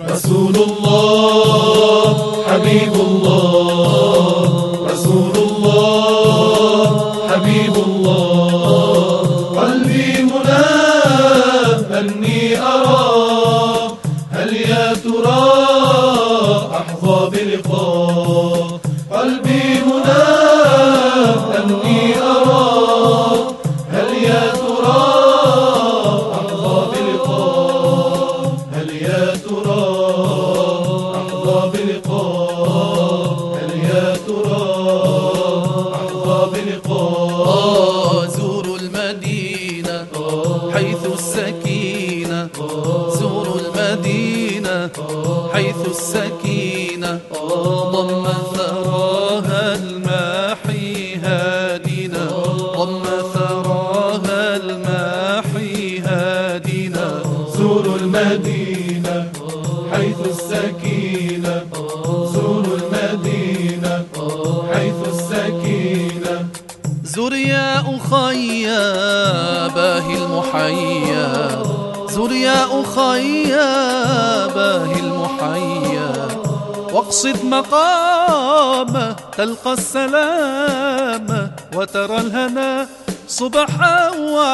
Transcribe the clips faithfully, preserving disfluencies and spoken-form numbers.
رسول الله حبيب الله، رسول الله حبيب الله. قلبي مناه أني أراه، هل يا ترى أحظى بلقاه. قلبي مناه أني أراه، هل يا ترى أحظى بلقاه. هل يا ترى أحظى بلقاه. هل يا ترى أحظى بلقاه. زوروا المدينة حيث السكينة، زوروا المدينة حيث السكينة. ضم ثراها الماحي هادنا، ضم ثراها الماحي هادنا. زوروا المدينة حيث السكينة، زوروا المدينة حيث السكينة. زر يا أخي باهي المحيا، زر يا أخي باهي المحيا. واقصد مقامه تلقى السلام، وترى الهنا صبحا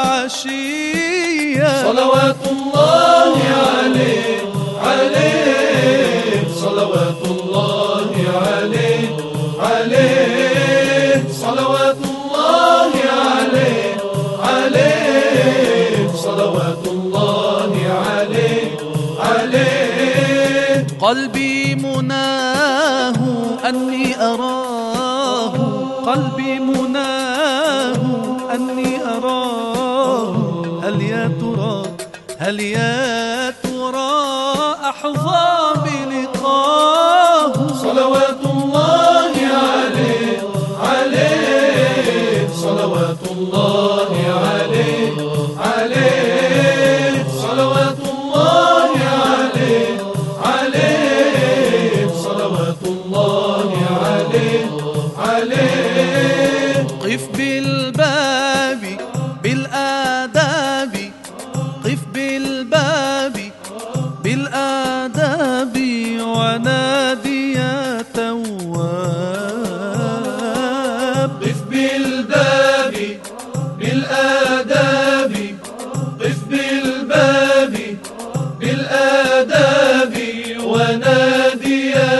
وعشيا. صلوات الله عليه عليه، صلوات الله عليه عليه، صلوات الله عليه عليه، صلوات الله عليه عليه. قلبي مناه أني أراه، قلبي مناه أني أراه. هل يا ترى هل يا ترى أحظى بلقاه. صلوات الله عليه عليه، صلوات الله عليه عليه، صلوات الله عليه عليه، صلوات الله عليه عليه. قف بالباب بالآداب، قف بالباب بالآداب. ونادي يا تواب. قف بالباب بالآداب، قف بالباب بالآداب. ونادي يا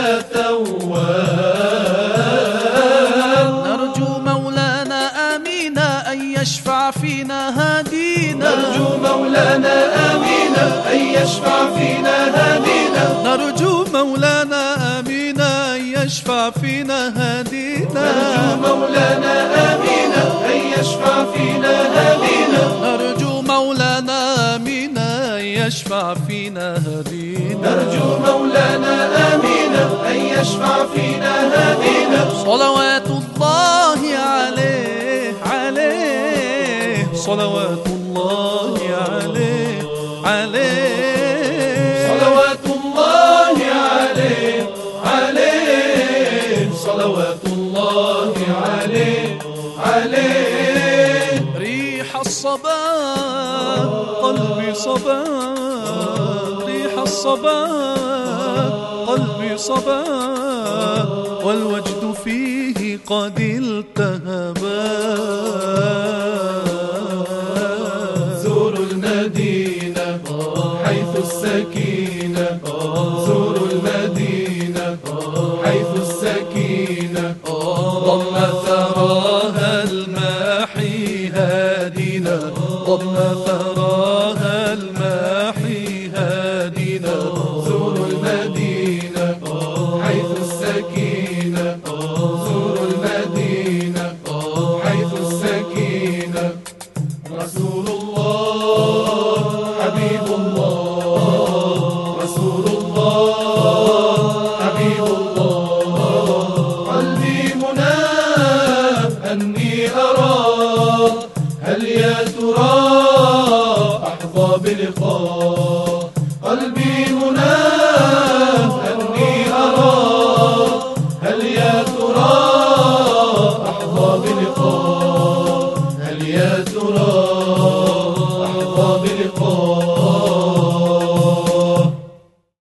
تواب. نرجو مولانا آمينا أن يشفع فينا هادينا، نرجو مولانا آمينا أن يشفع فينا هادينا. نرجو مولانا آمينا أن يشفع فينا هادينا. نرجو مولانا آمينا أن يشفع فينا هادينا. نرجو مولانا آمينا أن يشفع فينا هادينا. نرجو مولانا آمينا أن يشفع فينا هادينا. صلوات الله عليه عليه، صلوات الله عليه عليه. صلوات الله عليه عليه، صلوات الله عليه عليه. ريح الصبا قلبي صبا، ريح الصبا قلبي صبا. والوجد فيه قد التهبا. زوروا المدينة حيث السكينة، زوروا المدينة حيث السكينة. ضم ثراها الماحي هادنا، ضم ثراها الماحي هادنا.